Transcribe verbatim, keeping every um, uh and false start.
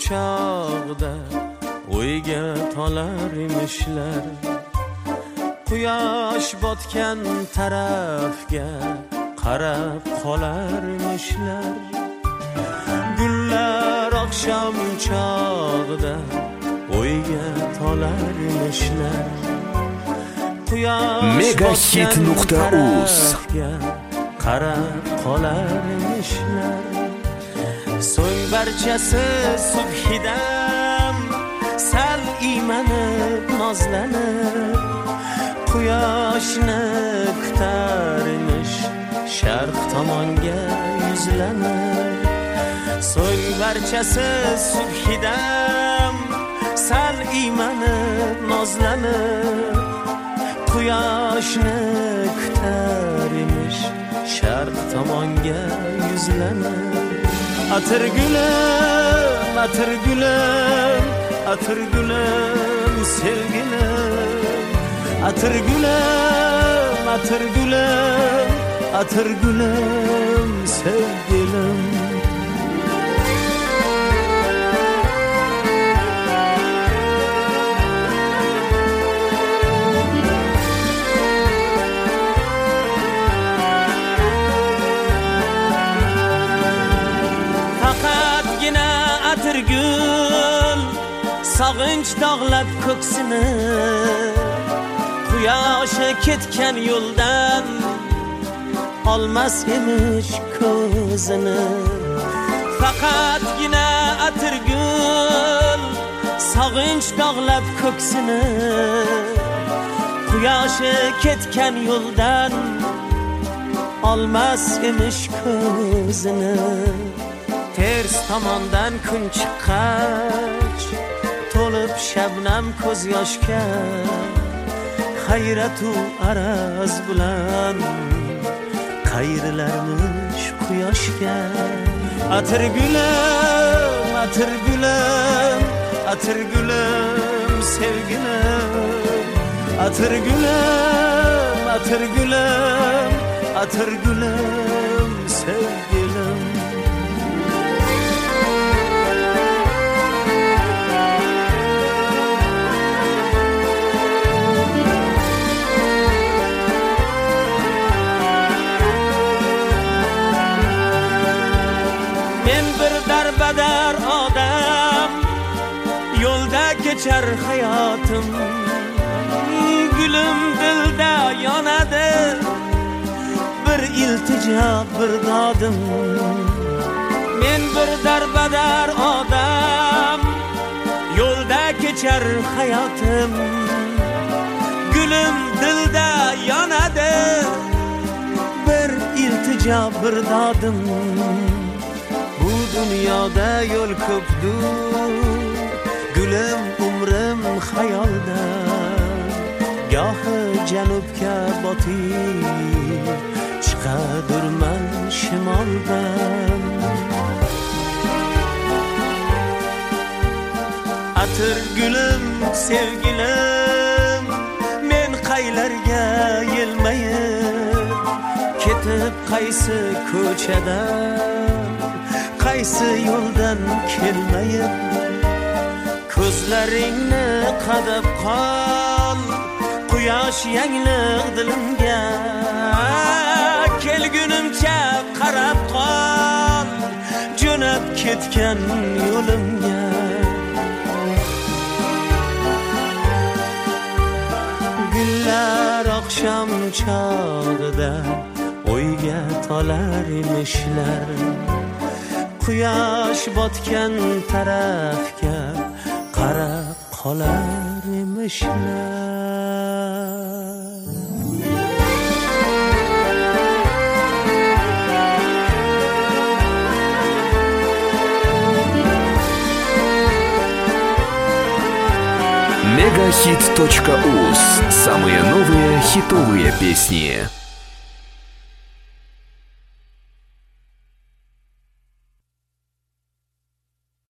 chog'da o'yga tolar emishlar. Quyosh botgan tarafga qarab qolar emishlar. Gullar oqshom chog'da o'yga tolar emishlar. Megahit nuqta uz qarab qolar emishlar. So'ng barchasi subhidan sal iymanib nozlanib quyoshni kutar emish, sharq tomonga yuzlanib. So'ng barchasi subhidan sal iymanib nozlanib quyoshni kutar emish, sharq tomonga yuzlanib. Atir gulim, atir gulim, atir gulim sevgilim. Atir gulim, atir gulim, atir gulim sevgilim. Gül sog'inch dog'lab ko'ksini, quyoshi ketgan yo'ldan olmas emish ko'zini. Faqatgina atirgul sog'inch dog'lab ko'ksini, quyoshi ketgan yo'ldan olmas emish ko'zini. Ters tomondan kun chiqqach to'lib shabnam ko'z yoshga, hayratu araz bilan qayrilarmish quyoshga. Atir gulim, atir gulim, atir gulim sevgilim. Atir gulim, atir gulim, atir gulim sevgilim. Darbadar odam yo'lda kechar hayotim, gulim dilda yonadi bir iltijo bir dodim. Men bir darbadar odam yo'lda kechar hayotim, gulim dilda yonadi bir iltijo bir dodim. Dunyoda yo'l ko'pdur, gulim umrim xayolda. Gohi janubga botib chiqadurman shimoldan. Atir gulim sevgilim, men qaylarga yelmayib ketib qaysi ko'chadan qaysi yo'ldan kelmayib, ko'zlaringni qadab qol, quyosh yangliq dilimga. Kelgunimcha qarab qol, jo'nab ketgan yo'limga. Gullar oqshom chog'ida o'yga tolar emishlar. Quyosh botgan tarafga qarab qolar emishlar. Megahit точка уз. Самые новые хитовые песни.